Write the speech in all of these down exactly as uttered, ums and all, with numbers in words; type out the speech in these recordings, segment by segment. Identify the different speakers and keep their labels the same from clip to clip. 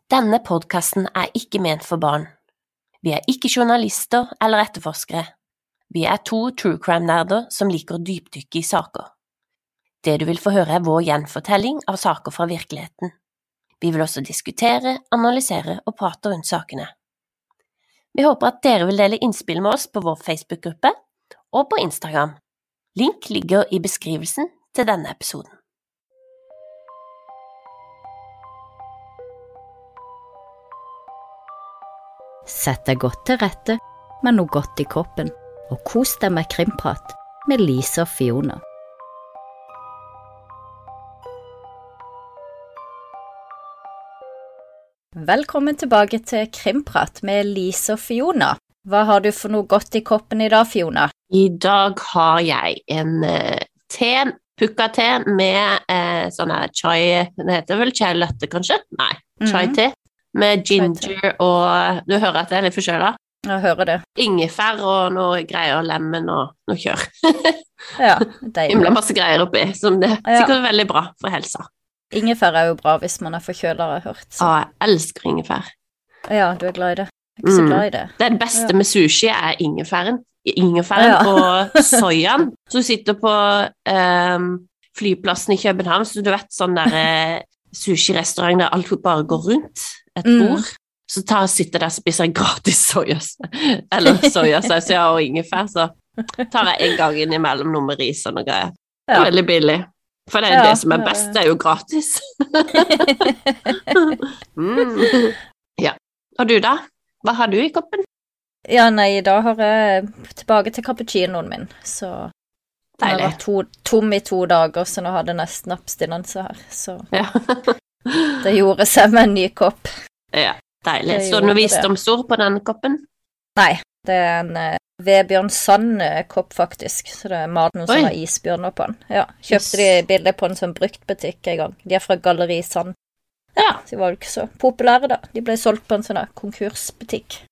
Speaker 1: Denne podcasten er ikke ment for barn. Vi er ikke journalister eller etterforskere. Vi er to true crime-nerder som liker å dypdykke i saker. Det du vil få høre er vår gjenfortelling av saker fra virkeligheten. Vi vil også diskutere, analysere og prate rundt sakene. Vi håper at dere vil dele innspill med oss på vår Facebook-gruppe og på Instagram. Link ligger i beskrivelsen til denne episoden.
Speaker 2: Sett deg godt til rette med noe godt i kroppen, og kos deg med krimprat med Lise og Fiona. Velkommen tilbake til krimprat med Lise og Fiona. Hva har du for noe godt i kroppen i dag, Fiona?
Speaker 1: I dag har jeg en eh, te, pukka-te med eh, sånn her chai, det heter vel chai latte kanskje? Nei, chai-te. Med ginger og, du hører at det er litt forskjellig?
Speaker 2: Jeg hører det.
Speaker 1: Ingefær og noe greier, lemon og noe kjør.
Speaker 2: Ja, deilig.
Speaker 1: Himla masse greier oppi, som det er sikkert veldig bra for helsa.
Speaker 2: Ingefær er jo bra hvis man er forkjølet, har jeg hørt. Så.
Speaker 1: Ja, jeg elsker ingefær.
Speaker 2: Ja, du er glad i det. Jeg er ikke så glad i det.
Speaker 1: Det er det beste
Speaker 2: ja.
Speaker 1: med sushi er ingefæren. Ingefæren ja. Og soyaen. Så du sitter på um, flyplassen i København, så du vet sånn der sushi-restaurant der alt bare går rundt et bord, mm. så tar jeg sitter der og spiser gratis sojas, eller sojasaus ja, og ingefær, så tar jeg en gang inn imellom noe med ris og noe greier. Det er ja. Veldig billig. For det er ja, det som er best, det er jo gratis. mm. Ja. Og du da? Hva har du i koppen?
Speaker 2: Ja, nei, da har jeg tilbake til cappuccinoen min, så den har vært to, tom i to dager, så nå hadde jeg nesten abstinense her, så ja. Det gjorde seg med en ny kopp.
Speaker 1: Ja, deilig. Så det noe visdomsord på denne koppen?
Speaker 2: Nei, det er en uh, Vebjørn Sand-kopp faktisk, så det er maten som har isbjørner på den. Ja, kjøpte yes. de bilder på en sånn bruktbutikk en gang. De er fra Galleri Sand. Ja, de var jo ikke så populære da. De ble solgt på en sånn konkursbutikk.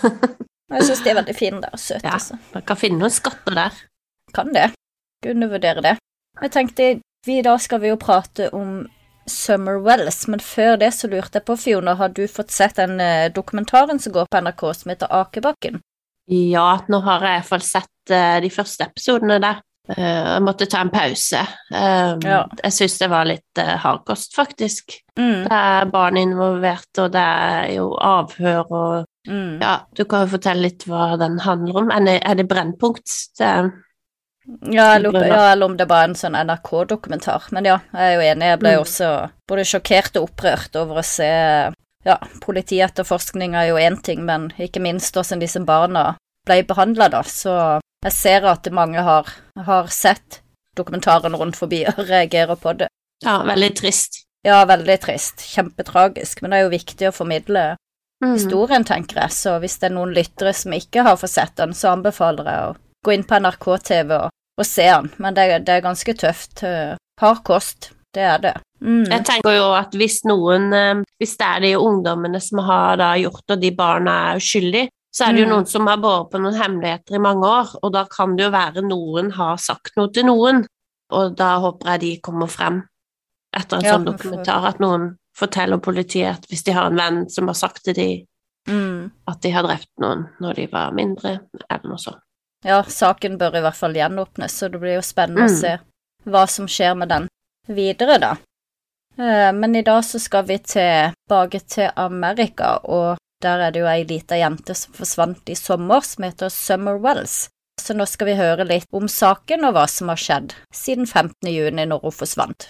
Speaker 2: Jeg synes de er veldig fine der og søte.
Speaker 1: Ja,
Speaker 2: så.
Speaker 1: Man kan finne noen skatter der.
Speaker 2: Kan det. Undervurdere det. Jeg tenkte, vi da skal vi jo prate om Summer Wells, men før det så lurte jeg på, Fiona, har du fått sett den uh, dokumentaren som går på N R K som heter Akebakken?
Speaker 1: Ja, nå har jeg i hvert fall sett uh, de første episodene der. Uh, jeg måtte ta en pause. Uh, ja. Jeg synes det var litt uh, hardkost, faktisk. Mm. Det er barn involvert, og det er jo avhør, og mm. ja, du kan jo fortelle litt hva den handler om. Er det, er det Brennpunkt? Det er
Speaker 2: Ja, eller, ja, eller om det bare er en sånn N R K-dokumentar. Men ja, jeg er jo enig, jeg ble jo også både sjokkert og opprørt over å se, ja, politietterforskning er jo en ting, men ikke minst hvordan disse barna ble behandlet da, så jeg ser at mange har, har sett dokumentaren rundt forbi og reagerer på det.
Speaker 1: Ja, veldig trist.
Speaker 2: Ja, veldig trist, kjempetragisk, men det er jo viktig å formidle mm. historien, tenker jeg, så hvis det er noen lyttere som ikke har fått sett den, så anbefaler jeg å gå inn på N R K T V og, og se den, men det, det er ganske tøft. Hard kost, det er det. Mm.
Speaker 1: Jeg tenker jo at hvis noen, hvis det er de ungdommene som har da gjort, og de barna er uskyldige, så er det jo mm. noen som har båret på noen hemmeligheter i mange år, og da kan det jo være noen har sagt noe til noen, og da håper jeg de kommer frem etter en ja, sånn dokumentar, at noen forteller politiet at hvis de har en venn som har sagt til de mm. at de har drept noen når de var mindre, eller noe sånt.
Speaker 2: Ja, saken bør i hvert fall gjenåpnes, så det blir jo spennende mm. å se hva som skjer med den videre da. Eh, men i dag så skal vi tilbake til Amerika, og der er det jo en liten jente som forsvant i sommer, som heter Summer Wells. Så nå skal vi høre litt om saken og hva som har skjedd siden femtende juni når hun forsvant.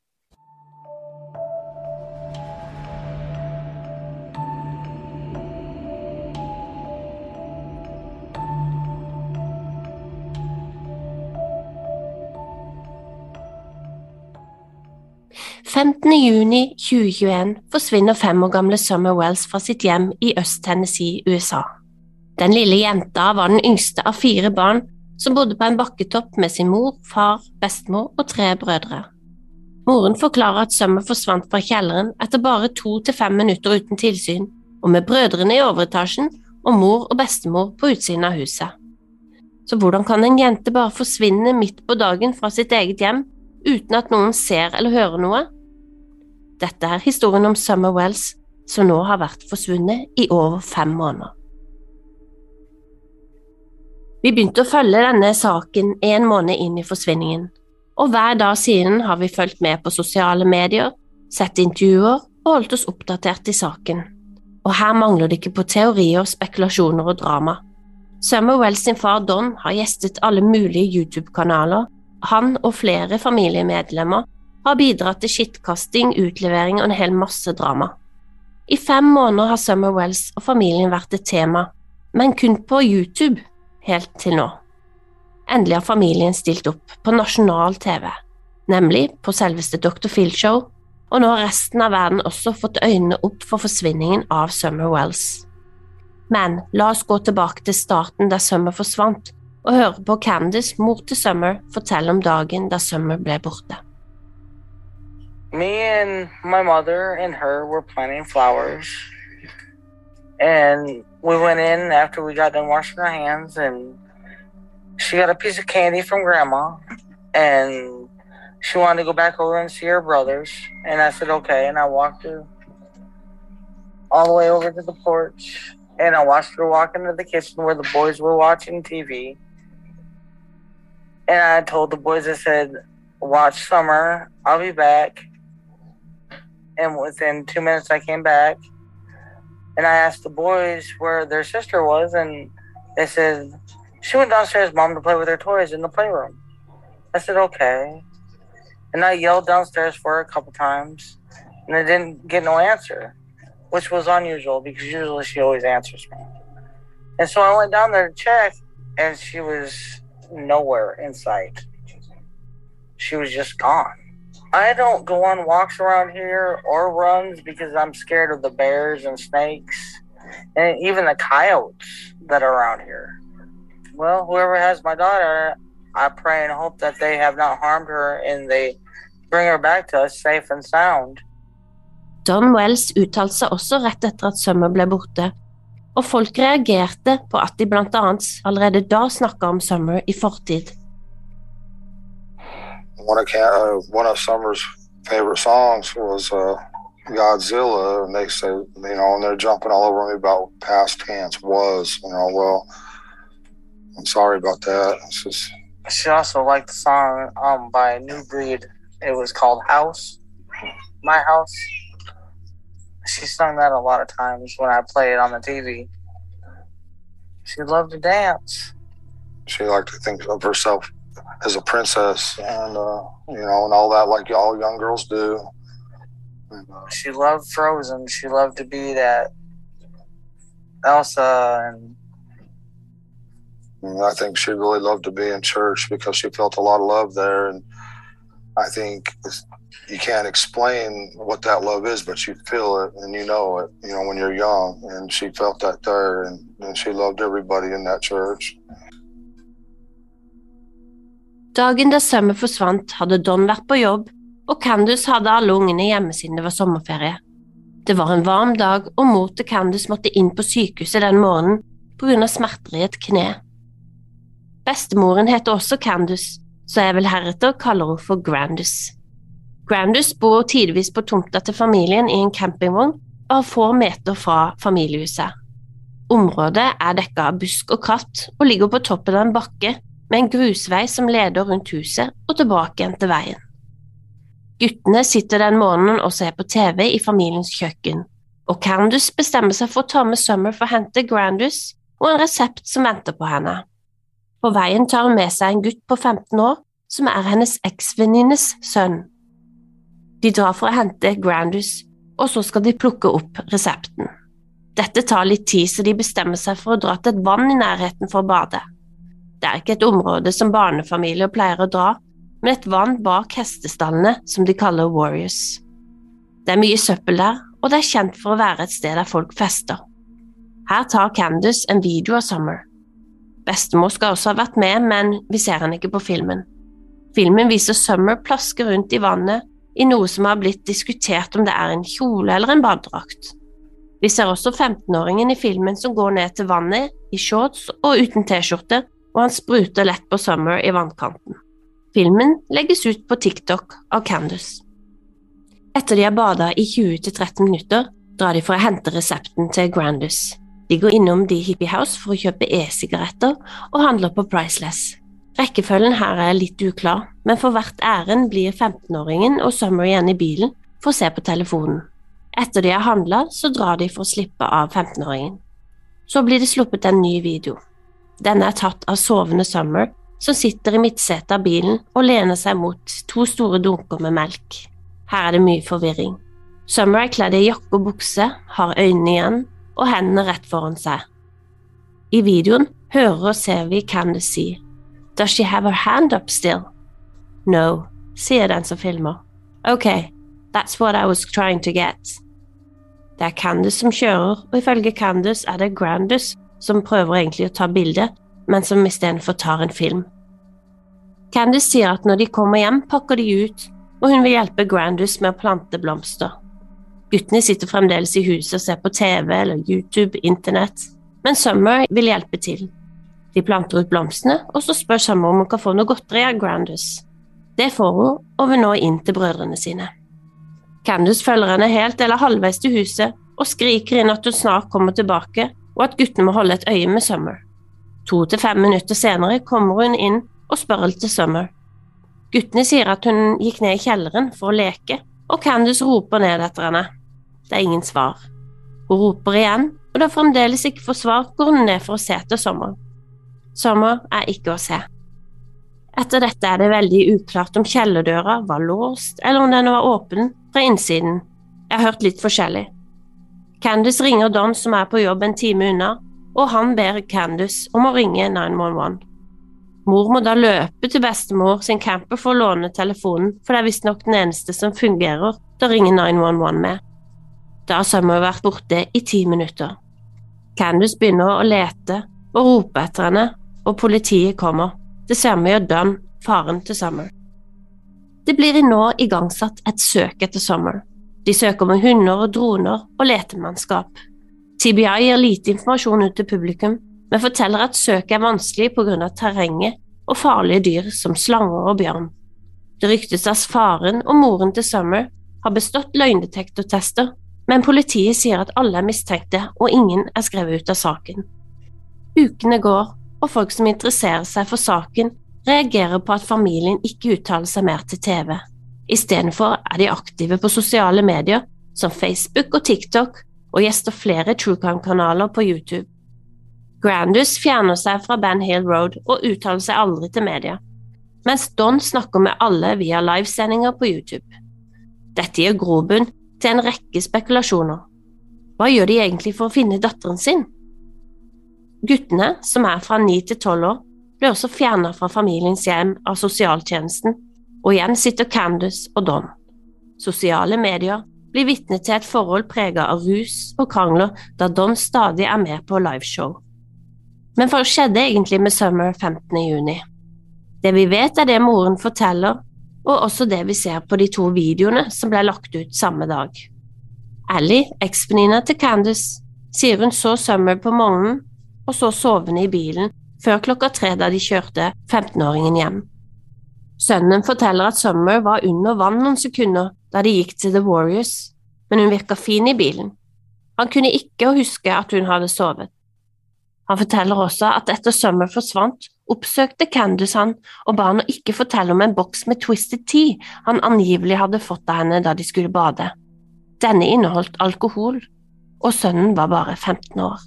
Speaker 1: femtende juni tjue tjueen forsvinner fem år gamle Summer Wells fra sitt hjem i Øst-Tennessee, U S A. Den lille jenta var den yngste av fire barn som bodde på en bakketopp med sin mor, far, bestemor og tre brødre. Moren forklarer at Summer forsvant fra kjelleren etter bare to til fem minutter uten tilsyn, og med brødrene i overetasjen og mor og bestemor på utsiden av huset. Så hvordan kan en jente bare forsvinne midt på dagen fra sitt eget hjem, uten at noen ser eller hører noe? Dette er historien om Summer Wells, som nå har vært forsvunnet i over fem måneder. Vi begynte å følge denne saken en måned inn i forsvinningen, og hver dag siden har vi fulgt med på sosiale medier, sett intervjuer og holdt oss oppdatert i saken. Og her mangler det ikke på teorier, spekulasjoner og drama. Summer Wells sin far Don har gjestet alle mulige YouTube-kanaler. Han og flere familiemedlemmer har bidratt til skittkasting, utlevering og en hel masse drama. I fem måneder har Summer Wells og familien vært et tema, men kun på YouTube, helt til nå. Endelig har familien stilt opp på nasjonal T V, nemlig på selveste doktor Phil Show, og nå har resten av verden også fått øynene opp for forsvinningen av Summer Wells. Men la oss gå tilbake til starten der Summer forsvant, og høre på Candace, mor til Summer, fortelle om dagen da Summer ble borte.
Speaker 3: Me and my mother and her were planting flowers, and we went in after we got done washing our hands, and she got a piece of candy from Grandma, and she wanted to go back over and see her brothers, and I said okay, and I walked her all the way over to the porch, and I watched her walk into the kitchen where the boys were watching T V, and I told the boys, I said, watch Summer, I'll be back. And within two minutes I came back, and I asked the boys where their sister was, and they said, she went downstairs, Mom, to play with her toys in the playroom. I said, okay. And I yelled downstairs for her a couple times, and I didn't get no answer, which was unusual because usually she always answers me. And so I went down there to check, and she was nowhere in sight. She was just gone. I don't go on walks around here or runs because I'm scared of the bears and snakes and even the coyotes that are around here. Well, whoever has my daughter, I pray and hope that they have not harmed her and they bring her back to us safe and sound.
Speaker 1: Don Wells uttalte seg også rett etter at Summer ble borte, og folk reagerte på at de blant annet allerede da snakket om Summer i fortid.
Speaker 4: One of, uh, one of Summer's favorite songs was uh, Godzilla, and they say, you know, and they're jumping all over me about past tense was, you know, well, I'm sorry about that. It's just...
Speaker 3: She also liked the song um, by New Breed. It was called House, My House. She sung that a lot of times when I play it on the T V. She loved to dance.
Speaker 4: She liked to think of herself as a princess, and uh, you know, and all that, like all young girls do. And, uh,
Speaker 3: she loved Frozen. She loved to be that Elsa, and,
Speaker 4: and I think she really loved to be in church because she felt a lot of love there. And I think you can't explain what that love is, but you feel it and you know it. You know, when you're young, and she felt that there, and, and she loved everybody in that church.
Speaker 1: Dagen da Summer forsvant hadde Don vært på jobb, og Candace hadde alle ungene hjemme siden det var sommerferie. Det var en varm dag, og mor til Candace måtte inn på sykehuset den morgenen på grunn av smerter i et kne. Bestemoren heter også Candace, så jeg vil heretter kalle henne for Grandus. Grandus bor tidvis på tomta til familien i en campingvogn og har få meter fra familiehuset. Området er dekket av busk og kratt og ligger på toppen av en bakke med en grusvei som leder rundt huset og tilbake igjen til veien. Guttene sitter den morgenen og ser på T V i familiens kjøkken, og Candace bestemmer seg for å ta med Summer for å hente Grandus og en resept som venter på henne. På veien tar hun med seg en gutt på femten år, som er hennes eksvenninnes sønn. De drar for å hente Grandus, og så skal de plukke opp resepten. Dette tar litt tid, så de bestemmer seg for å dra til et vann i nærheten for å bade. Det er ikke et område som barnefamilier pleier å dra, men et vann bak hestestallene som de kaller Warriors. Det er mye søppel der, og det er kjent for å være et sted der folk fester. Her tar Candace en video av Summer. Bestemor skal også ha vært med, men vi ser henne ikke på filmen. Filmen viser Summer plaske rundt i vannet i noe som har blitt diskutert om det er en kjole eller en badedrakt. Vi ser også femtenåringen i filmen som går ned til vannet i shorts og uten t-skjorte, og han spruter lett på Summer i vannkanten. Filmen legges ut på TikTok av Candace. Etter de har badet i tjue til tretti minutter, drar de for å hente resepten til Grandus. De går innom The Hippie House for å kjøpe e-sigaretter og handler på Priceless. Rekkefølgen her er litt uklar, men for hvert ærend blir femtenåringen og Summer igjen i bilen for å se på telefonen. Etter de har handlet, så drar de for å slippe av femtenåringen. Så blir det sluppet en ny video. Denne er tatt av sovende Summer, som sitter i midtsetet av bilen og lener seg mot to store dunker med melk. Her er det mye forvirring. Summer er kledd i jakke og bukse, har øynene igjen og hendene rett foran seg. I videoen hører og ser vi Candace si «Does she have her hand up still?» «No», sier den som filmer. «Ok, that's what I was trying to get». Det er Candace som kjører, og ifølge Candace er det Grandus som prøver egentlig å ta bilde, men som i stedet for tar en film. Candace sier at når de kommer hjem, pakker de ut, og hun vil hjelpe Grandus med å plante blomster. Guttene sitter fremdeles i huset og ser på T V eller YouTube, internett, men Summer vil hjelpe til. De planter ut blomstene, og så spør Summer om hun kan få noe godteri av Grandus. Det får hun, og vil nå inn til brødrene sine. Candace følger henne helt eller halvveis til huset, og skriker inn at hun snart kommer tilbake, og at guttene må holde et øye med Summer. To til fem minutter senere kommer hun inn og spør til Summer. Guttene sier at hun gikk ned i kjelleren for å leke, og Candace roper ned etter henne. Det er ingen svar. Hun roper igjen, og da fremdeles ikke får svar, går hun ned for å se etter Summer. Summer er ikke å se. Etter dette er det veldig uklart om kjellerdøra var låst, eller om den var åpen fra innsiden. Jeg har hørt litt forskjellig. Candace ringer Don som er på jobb en time unna, og han ber Candace om å ringe ni ett ett. Mor må da løpe til bestemor sin camper for å låne telefonen, for det er visst nok den eneste som fungerer til å ringe ni ett ett med. Da har Summer vært borte i ti minutter. Candace begynner å lete og rope etter henne, og politiet kommer. Det samme gjør Don, faren til Summer. Det blir nå igangsatt et søk etter Summer. De søker med hunder og droner og letemannskap. T B I gir lite informasjon ut til publikum, men forteller at søket er vanskelig på grunn av terrenget og farlige dyr som slanger og bjørn. Det ryktes at faren og moren til Summer har bestått løgndetektortester, men politiet sier at alle er mistenkte og ingen er skrevet ut av saken. Ukene går, og folk som interesserer seg for saken reagerer på at familien ikke uttaler seg mer til T V. I stedet for er de aktive på sosiale medier som Facebook og TikTok og gjester flere True Crime-kanaler på YouTube. Grandus fjerner seg fra Ben Hill Road og uttaler seg aldri til media, mens Don snakker med alle via livesendinger på YouTube. Dette gir grobunn til en rekke spekulasjoner. Hva gjør de egentlig for å finne datteren sin? Guttene, som er fra ni til tolv år, ble også fjernet fra familiens hjem av sosialtjenesten, og igjen sitter Candace og Don. Sosiale medier blir vitne til et forhold preget av rus og krangler da Don stadig er med på liveshow. Men hva skjedde egentlig med Summer femtende juni? Det vi vet er det moren forteller, og også det vi ser på de to videoene som ble lagt ut samme dag. Allie, eksvenninna til Candace, sier hun så Summer på morgenen, og så sovende i bilen før klokka tre da de kjørte femtenåringen hjem. Sønnen forteller at Summer var under vann noen sekunder da de gikk til The Warriors, men hun virket fin i bilen. Han kunne ikke huske at hun hadde sovet. Han forteller også at etter Summer forsvant, oppsøkte Candace han og ba han å ikke fortelle om en boks med Twisted Tea han angivelig hadde fått av henne da de skulle bade. Denne inneholdt alkohol, og sønnen var bare femten år.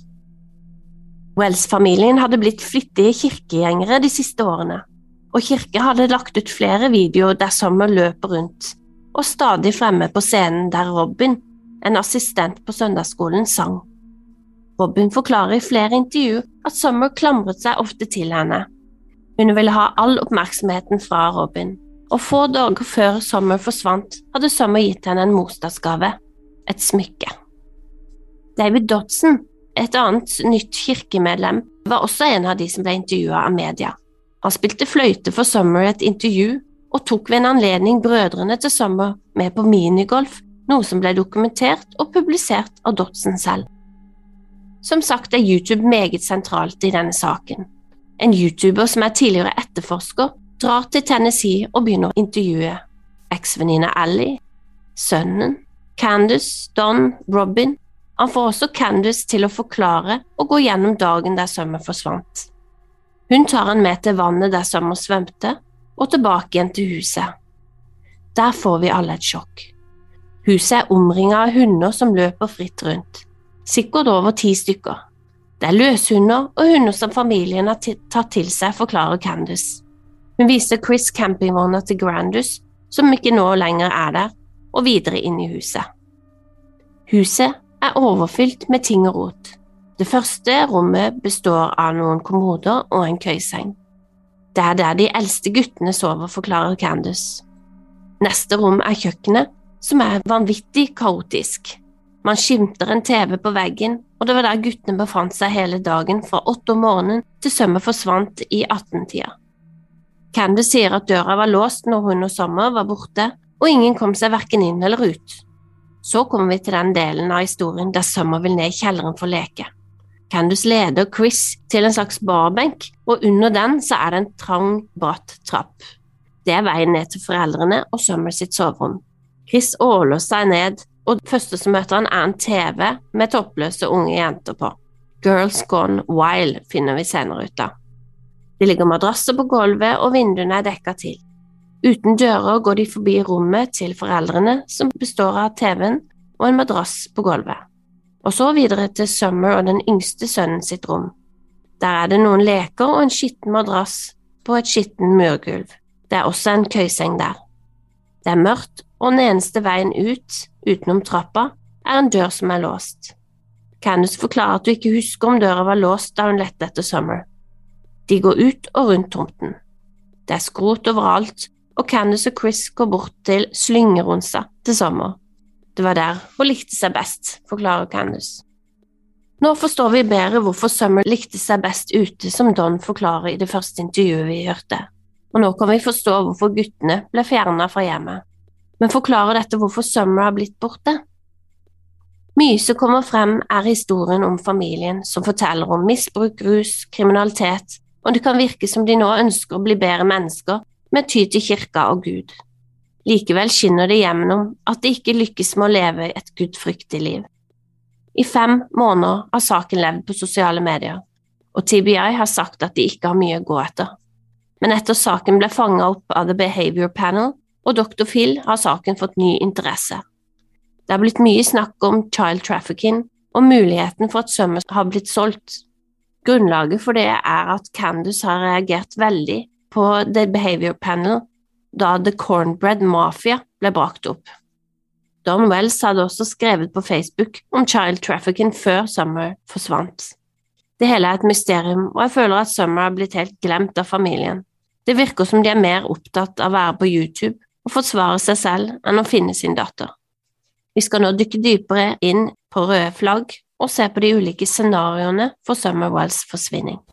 Speaker 1: Wells-familien hadde blitt flittige kirkegjengere de siste årene, og kirke hadde lagt ut flere videoer der Summer løper rundt, og stadig fremme på scenen der Robin, en assistent på søndagsskolen, sang. Robin forklarer i flere intervjuer at Summer klamret seg ofte til henne. Hun ville ha all oppmerksomheten fra Robin, og få dager før Summer forsvant, hadde Summer gitt henne en morsdagsgave, et smykke. David Dodson, et annet nytt kirkemedlem, var også en av de som ble intervjuet av media. Han spilte fløyte for Summer i et intervju, og tok ved en anledning brødrene til Summer med på minigolf, noe som ble dokumentert og publisert av Dodson selv. Som sagt er YouTube meget sentralt i denne saken. En YouTuber som er tidligere etterforsker, drar til Tennessee og begynner å intervjue eksvenninna Allie, sønnen, Candace, Don, Robin. Han får også Candace til å forklare og gå gjennom dagen der Summer forsvant. Hun tar han med til vannet der Summer svømte, og tilbake igjen til huset. Der får vi alle et sjokk. Huset er omringet av hunder som løper fritt rundt, sikkert over ti stykker. Det er løshunder og hunder som familien har tatt til seg, forklarer Candace. Hun viser Chris campingvogna til Grandus, som ikke nå lenger er der, og videre inn i huset. Huset er overfylt med ting og rot. Det første rommet består av noen kommoder og en køyseng. Det er der de eldste guttene sover, forklarer Candace. Neste rom er kjøkkenet, som er vanvittig kaotisk. Man skimter en T V på veggen, og det var der guttene befant seg hele dagen fra åtte om morgenen til Summer forsvant i atten-tida. Candace sier at døra var låst når hun og Summer var borte, og ingen kom seg hverken inn eller ut. Så kommer vi til den delen av historien der Summer vil ned i kjelleren for å leke. Candace leder Chris til en slags barbenk, og under den så er det en trang, bratt trapp. Det er veien ned til foreldrene og Summer sitt soverom. Chris åler seg ned, og det første som møter han er en T V med toppløse unge jenter på. Girls Gone Wild finner vi senere ut av. Det ligger madrasser på gulvet, og vinduene er dekket til. Uten dører går de forbi rommet til foreldrene, som består av T V-en og en madrass på gulvet. Og så videre til Summer og den yngste sønnen sitt rom. Der er det noen leker og en skitten madrass på et skitten murgulv. Det er også en køyseng der. Det er mørkt, og den eneste veien ut, utenom trappa, er en dør som er låst. Candace forklarer at du ikke husker om døra var låst da hun lette etter Summer. De går ut og rundt tomten. Det er skrot overalt, og Candace og Chris går bort til slyngeronsa til Summer. Det var der hun likte seg best, forklarer Candace. Nå forstår vi bedre hvorfor Summer likte seg best ute, som Don forklarer i det første intervjuet vi hørte. Og nå kan vi forstå hvorfor guttene ble fjernet fra hjemmet. Men forklarer dette hvorfor Summer har blitt borte? Mye som kommer frem er historien om familien som forteller om misbruk, rus, kriminalitet, og det kan virke som de nå ønsker å bli bedre mennesker med ty til kirka og Gud. Likevel skinner det gjennom at de ikke lykkes med å leve et gudfryktig liv. I fem måneder har saken levd på sosiale medier, og T B I har sagt at de ikke har mye å gå etter. Men etter saken ble fanget opp av The Behavior Panel, og doktor Phil har saken fått ny interesse. Det har blitt mye snakk om child trafficking og muligheten for at Summer har blitt solgt. Grunnlaget for det er at Candace har reagert veldig på The Behavior Panel da The Cornbread Mafia ble brakt opp. Don Wells hadde også skrevet på Facebook om child trafficking før Summer forsvant. Det hele er et mysterium, og jeg føler at Summer har blitt helt glemt av familien. Det virker som de er mer opptatt av å være på YouTube og forsvare seg selv enn å finne sin datter. Vi skal nå dykke dypere inn på røde flagg og se på de ulike scenarioene for Summer Wells forsvinning.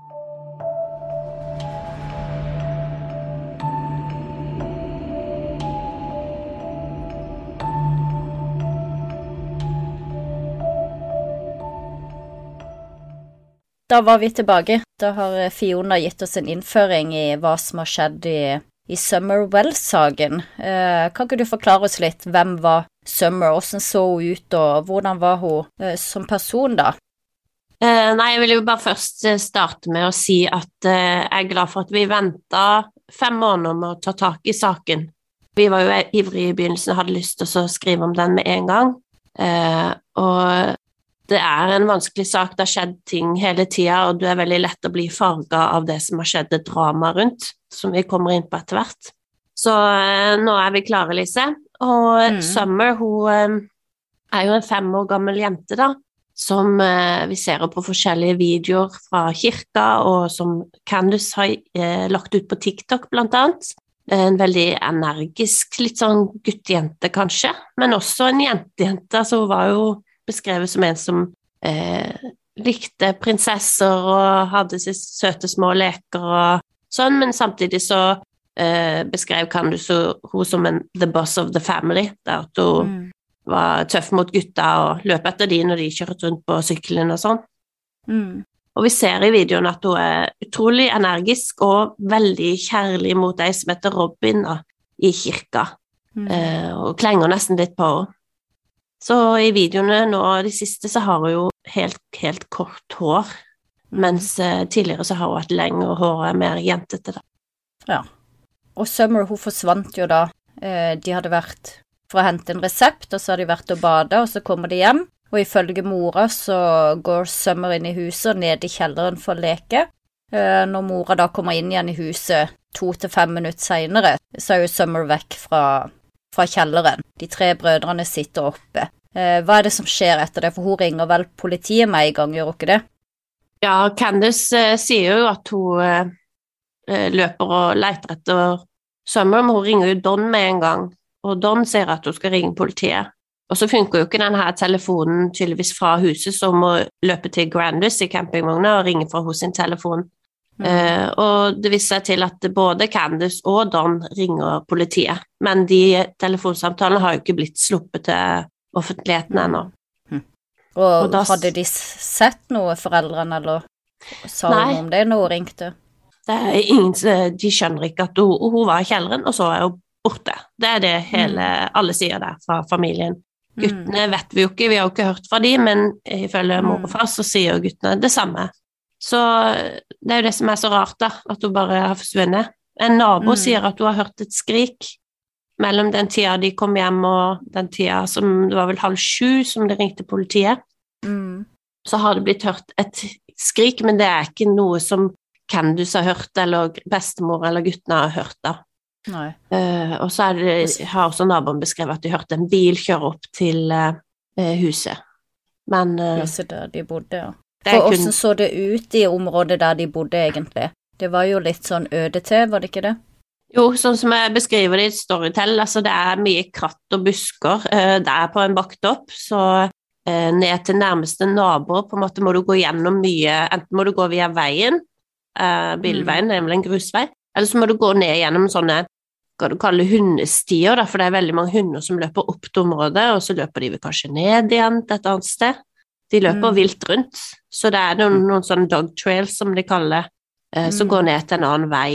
Speaker 2: Da var vi tilbake. Da har Fiona gitt oss en innføring i hva som har skjedd i, i Summer Wells-saken. Eh, kan ikke du forklare oss litt hvem var Summer, hvordan så hun ut, og hvordan var hun eh, som person da?
Speaker 1: Eh, nei, jeg vil jo bare først starte med å si at eh, jeg er glad for at vi ventet fem måneder med å ta tak i saken. Vi var jo ivrige i begynnelsen og hadde lyst til å skrive om den med en gang. Eh, og det er en vanskelig sak, det har skjedd ting hele tiden, og det er veldig lett å bli farget av det som har skjedd, et drama rundt, som vi kommer inn på etter hvert. Så eh, nå er vi klare, Lise. Og mm. Summer, hun eh, er jo en fem år gammel jente da, som eh, vi ser på forskjellige videoer fra kirka, og som Candace har eh, lagt ut på TikTok blant annet. En veldig energisk, litt sånn guttejente kanskje, men også en jentejente, altså hun var jo beskrevet som en som eh, likte prinsesser og hadde sine søte små leker og sånn, men samtidig så eh, beskrev Candace hun som en the boss of the family, der at hun mm. var tøff mot gutta og løp etter de når de kjørte rundt på sykkelen og sånn. Mm. Og vi ser i videoen at hun er utrolig energisk og veldig kjærlig mot de som heter Robin da, i kirka, mm. eh, og klenger nesten litt på henne. Så i videoene nå, de siste, så har hun jo helt, helt kort hår, mens eh, tidligere så har hun hatt lengre hår og er mer jentete da.
Speaker 2: Ja. Og Summer, hun forsvant jo da. Eh, de hadde vært for å hente en resept, og så hadde de vært og bade, og så kommer de hjem. Og ifølge mora så går Summer inn i huset og ned i kjelleren for å leke. Eh, når mora da kommer inn igjen i huset to til fem minutter senere, så er jo Summer vekk fra, fra kjelleren. De tre brødrene sitter oppe. Eh, hva er det som skjer etter det? For hun ringer vel politiet med en gang, gjør hun ikke det?
Speaker 1: Ja, Candace eh, sier jo at hun eh, løper og leter etter Summer, men hun ringer jo Don med en gang, og Don sier at hun skal ringe politiet. Og så funker jo ikke denne telefonen tydeligvis fra huset, så hun må løpe til Grandis i campingvogna og ringe fra hos sin telefon. Mm. Eh, og det viser seg til at både Candace og Don ringer politiet, men de telefonsamtalene har jo ikke blitt sluppet til offentligheten ennå.
Speaker 2: Mm. Og, og da, hadde de sett noe, foreldrene, eller sa hun om det når hun ringte?
Speaker 1: Det er ingen, de skjønner ikke at hun, hun var i kjelleren, og så er hun borte. Det er det hele, mm. alle sier der fra familien. Guttene mm. vet vi jo ikke, vi har jo ikke hørt fra de, men ifølge mor og far så sier guttene det samme. Så det er jo det som er så rart da, at hun bare har forsvunnet. En nabo mm. sier at hun har hørt et skrik mellom den tida de kom hjem og den tida som det var vel halv sju som de ringte politiet. Mm. Så har det blitt hørt et skrik, men det er ikke noe som Candace har hørt, eller bestemor eller guttene har hørt da. Nei. Uh, og så er det, har også naboen beskrevet at de hørte en bil kjøre opp til uh, huset. Men uh,
Speaker 2: huset der de bodde, ja. For kun... hvordan så det ut i området der de bodde egentlig? Det var jo litt sånn øde til, var det ikke det?
Speaker 1: Jo, sånn som jeg beskriver det i Storytel, altså det er mye kratt og busker uh, der på en bakketopp, så uh, ned til nærmeste naboer på en måte må du gå gjennom mye, enten må du gå via veien, uh, bilveien, mm. nemlig en grusvei, eller så må du gå ned gjennom sånne, hva du kaller hundestier, da, for det er veldig mange hunder som løper opp til området, og så løper de kanskje ned igjen til et annet sted. De løper mm. vilt rundt, så det er noen, noen sånne dog trails, som de kaller, eh, mm. som går ned til en annen vei.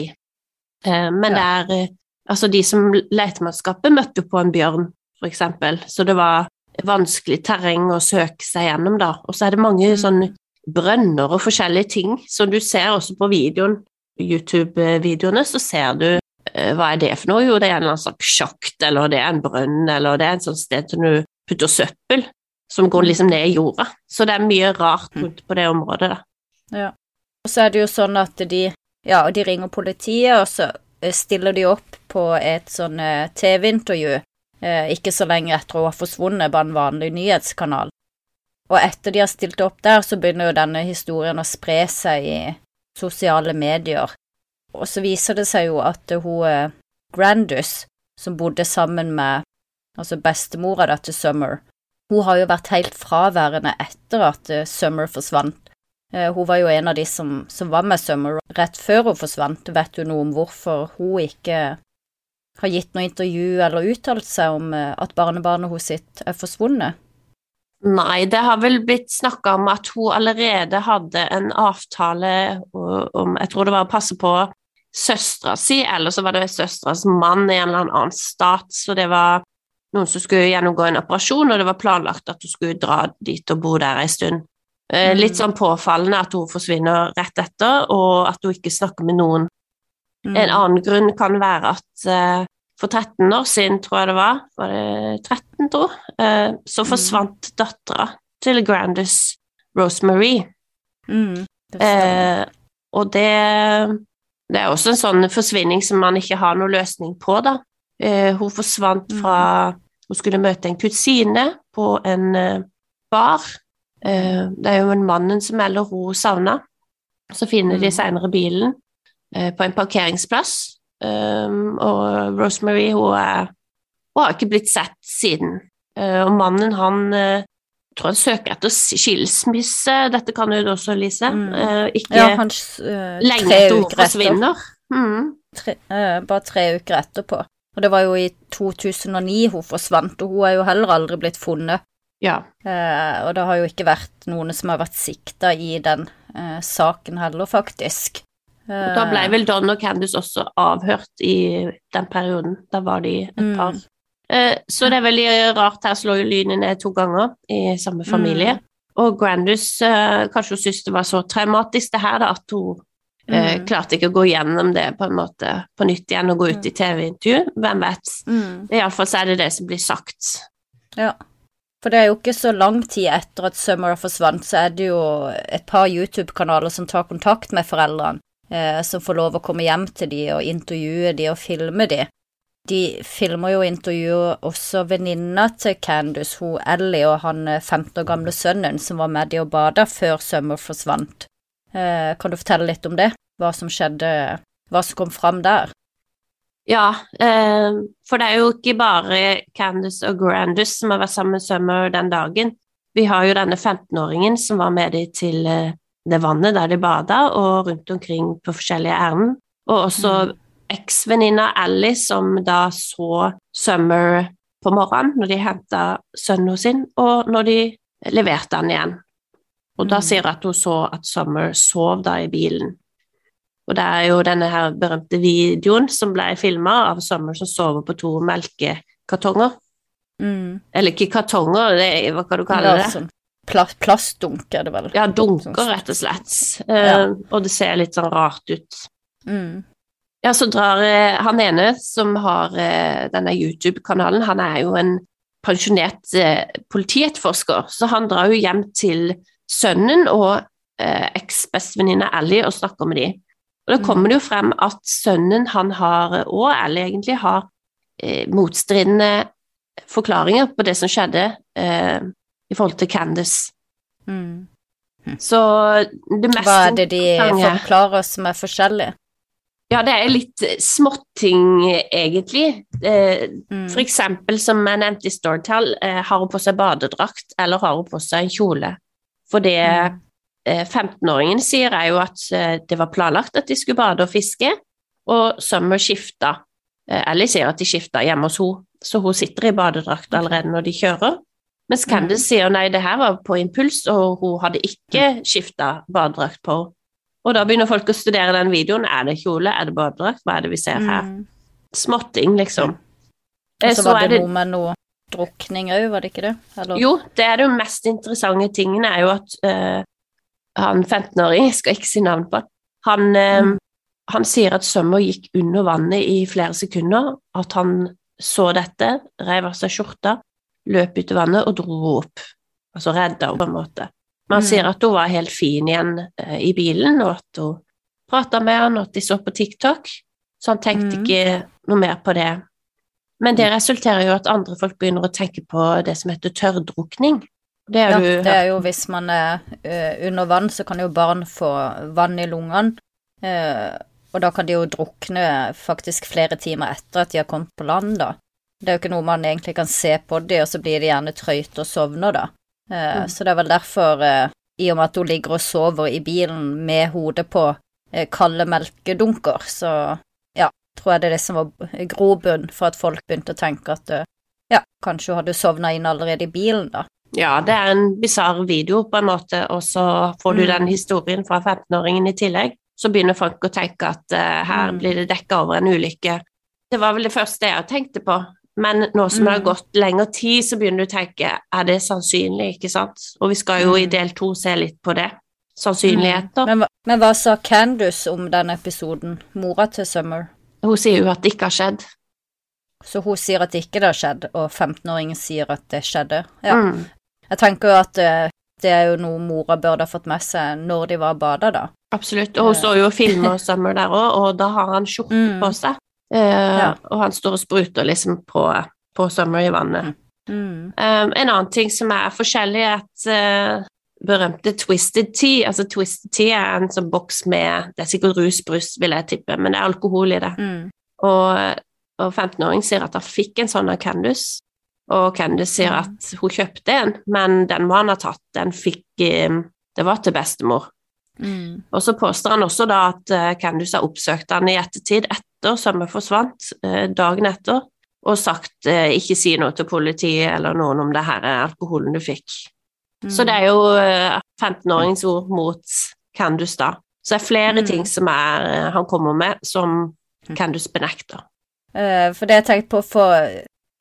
Speaker 1: Eh, men ja. det er, eh, altså de som letemannskapet møtte på en bjørn, for eksempel, så det var vanskelig terreng å søke seg gjennom da, og så er det mange mm. sånne brønner og forskjellige ting, som du ser også på videoen, YouTube-videoene, så ser du uh, hva er det for noe? Jo, det er en eller annen slags sjakt, eller det er en brønn, eller det er en sånn sted som du putter søppel, som går liksom ned i jorda. Så det er mye rart rundt på det området da.
Speaker 2: Ja, og så er det jo sånn at de, ja, de ringer politiet, og så stiller de opp på et sånn uh, T V-intervju, uh, ikke så lenge etter å ha forsvunnet på en vanlig nyhetskanal. Og etter de har stilt opp der, så begynner jo denne historien å spre seg i sosiale medier, og så viser det seg jo at hun Grandis, som bodde sammen med altså bestemora da til Summer, hun har jo vært helt fraværende etter at Summer forsvant. Hun var jo en av de som, som var med Summer rett før hun forsvant. Vet du noe om hvorfor hun ikke har gitt noe intervju eller uttalt seg om at barnebarnet hos sitt er forsvunnet?
Speaker 1: Nei, det har vel blitt snakket om at hun allerede hadde en avtale om, jeg tror det var å passe på søstra si, eller så var det søstras mann i en eller annen stat, så det var noen som skulle gjennomgå en operasjon, og det var planlagt at hun skulle dra dit og bo der en stund. Mm. Litt sånn påfallende at hun forsvinner rett etter, og at hun ikke snakker med noen. Mm. En annen grunn kan være at uh, for tretten år siden, tror jeg det var, var det tretten, tror jeg, så forsvant mm. datteren til Grandis, Rosemary. Mm, det eh, og det, det er også en sånn forsvinning som man ikke har noen løsning på, da. Eh, hun forsvant fra, hun skulle møte en kusine på en uh, bar. Eh, det er jo en mannen som melder hun savnet. Så finner mm. de senere bilen uh, på en parkeringsplass. Um, og Rosemary hun, er, hun har ikke blitt sett siden uh, og mannen han uh, tror han søker etter skilsmisse, dette kan du også Lise mm. uh, ikke
Speaker 2: ja, han, uh,
Speaker 1: lenge etter hun forsvinner mm.
Speaker 2: tre, uh, bare tre uker etterpå, og det var jo i to tusen og ni hun forsvant, og hun er jo heller aldri blitt funnet
Speaker 1: ja.
Speaker 2: uh, og det har jo ikke vært noen som har vært siktet i den uh, saken heller faktisk.
Speaker 1: Og da ble vel Don og Candace også avhørt i den perioden. Da var de et par. Mm. Eh, så det er veldig rart, her slår jo lynet ned to ganger i samme familie. Mm. Og Grandus, eh, kanskje hun synes det var så traumatisk det her da, at hun eh, mm. klarte ikke å gå gjennom det på en måte på nytt igjen og gå ut i T V-intervju. Hvem vet? Mm. I alle fall så er det det som blir sagt.
Speaker 2: Ja. For det er jo ikke så lang tid etter at Summer har forsvant, så er det jo et par YouTube-kanaler som tar kontakt med foreldrene, eh, som får lov å komme hjem til de og intervjue de og filme de. De filmer jo intervjuer også venninna til Candace, hun Ellie og han femten år gamle sønnen som var med de og bada før Summer forsvant. Eh, kan du fortelle litt om det? Hva som skjedde, hva som kom fram der?
Speaker 1: Ja, eh, for det er jo ikke bare Candace og Grandus som har vært sammen med Summer den dagen. Vi har jo denne femten-åringen som var med de til eh, det vannet der de badet, og rundt omkring på forskjellige ærend. Og også mm. eks-venninna Ellie som da så Summer på morgenen når de hentet sønnen sin, og når de leverte han igjen. Og da mm. sier at hun så at Summer sov da i bilen. Og det er jo denne her berømte videoen som ble filmet av Summer som sover på to melkekartonger. Mm. Eller ikke kartonger, det er, hva kan du kalle det?
Speaker 2: Sånn pla- plastdunk er det vel?
Speaker 1: Ja, dunker rett og slett. Ja. Uh, og det ser litt sånn rart ut. Mm. Ja, så drar uh, han ene som har uh, denne YouTube-kanalen, han er jo en pensjonert uh, politietterforsker, så han drar jo hjem til sønnen og uh, eks-bestevenninne Ellie og snakker med de. Og da kommer det jo frem at sønnen han har, og Ellie egentlig, har eh, motstridende forklaringer på det som skjedde eh, i forhold til Candace. Mm. Mm. Så det meste...
Speaker 2: Hva er det de forklarer som er forskjellig?
Speaker 1: Ja, det er litt småtting egentlig. Eh, mm. For eksempel, som jeg nevnte i Storytel, eh, har hun på seg badedrakt, eller har hun på seg en kjole? For det... Mm. femten-åringen sier er jo at det var planlagt at de skulle bade og fiske, og Summer skifta. Ellie sier at de skifta hjemme hos henne, så hun sitter i badedrakt allerede når de kjører. Mens Candace mm. sier nei, det her var på impuls, og hun hadde ikke skifta badedrakt på. Og da begynner folk å studere den videoen. Er det kjole? Er det badedrakt? Hva er det vi ser her? Mm. Småtting, liksom.
Speaker 2: Og så, så var det, det noe med noe drukning òg, var det ikke det? Eller?
Speaker 1: Jo, det er det mest interessante tingene er jo at uh, han femten-åring, jeg skal ikke si navn på han, mm. eh, han sier at Summer gikk under vannet i flere sekunder, at han så dette, rev av seg skjorta, løp ut i vannet og dro opp, altså redda på en måte. Men han mm. sier at hun var helt fin igjen eh, i bilen, og at hun pratet med han, og at de så på TikTok, så han tenkte mm. ikke noe mer på det. Men det resulterer jo at andre folk begynner å tenke på det som heter tørrdrukning. Det er,
Speaker 2: ja, det er jo hvis man er uh, under vann, så kan jo barn få vann i lungene, uh, og da kan de jo drukne faktisk flere timer etter at de har kommet på land da. Det er jo ikke noe man egentlig kan se på de, og så blir de gjerne trøyt og sovner da. Uh, mm. Så det er vel derfor, uh, i og med at hun ligger og sover i bilen med hodet på uh, kalde melkedunker, så ja, tror jeg det er det som var grobunn for at folk begynte å tenke at uh, ja, kanskje hun hadde sovnet inn allerede i bilen da.
Speaker 1: Ja, det er en bizarre video på en måte, og så får du mm. den historien fra femten-åringen i tillegg, så begynner folk å tenke at uh, her mm. blir det dekket over en ulykke. Det var vel det første jeg tenkte på, men nå som mm. det har gått lengre tid, så begynner du å tenke, er det sannsynlig, ikke sant? Og vi skal jo mm. i del to se litt på det, sannsynligheter.
Speaker 2: Mm. Men, men hva sa Candace om den episoden, mora til Summer?
Speaker 1: Hun sier jo at det ikke har skjedd.
Speaker 2: Så hun sier at det ikke har skjedd, og femten-åringen sier at det skjedde. Ja.
Speaker 1: Mm.
Speaker 2: Jeg tenker jo at uh, det er jo noe mora burde ha fått med seg når de var bada da.
Speaker 1: Absolutt, og hun står jo og filmer Summer der også, og da har han skjorte mm. på seg, uh, ja. og han står og spruter liksom på, på Summer i vannet. Mm. Um, en annen ting som er forskjellig er at uh, berømte Twisted Tea, altså Twisted Tea er en sånn boks med, det er sikkert rusbrus vil jeg tippe, men det er alkohol i det. Mm. Og, og femten-åring sier at han fikk en sånn av Candace, og Candace sier at hun kjøpte en, men den må han ha tatt, den fikk, det var til bestemor. Mm. Og så påstår han også da at Candace har oppsøkt han i ettertid etter Summer forsvant, dagen etter, og sagt ikke si noe til politiet eller noen om det her alkoholen du fikk. Mm. Så det er jo femten-åringens ord mot Candace da. Så det er flere mm. ting som er, han kommer med som Candace benekter.
Speaker 2: Uh, for det jeg tenkte på for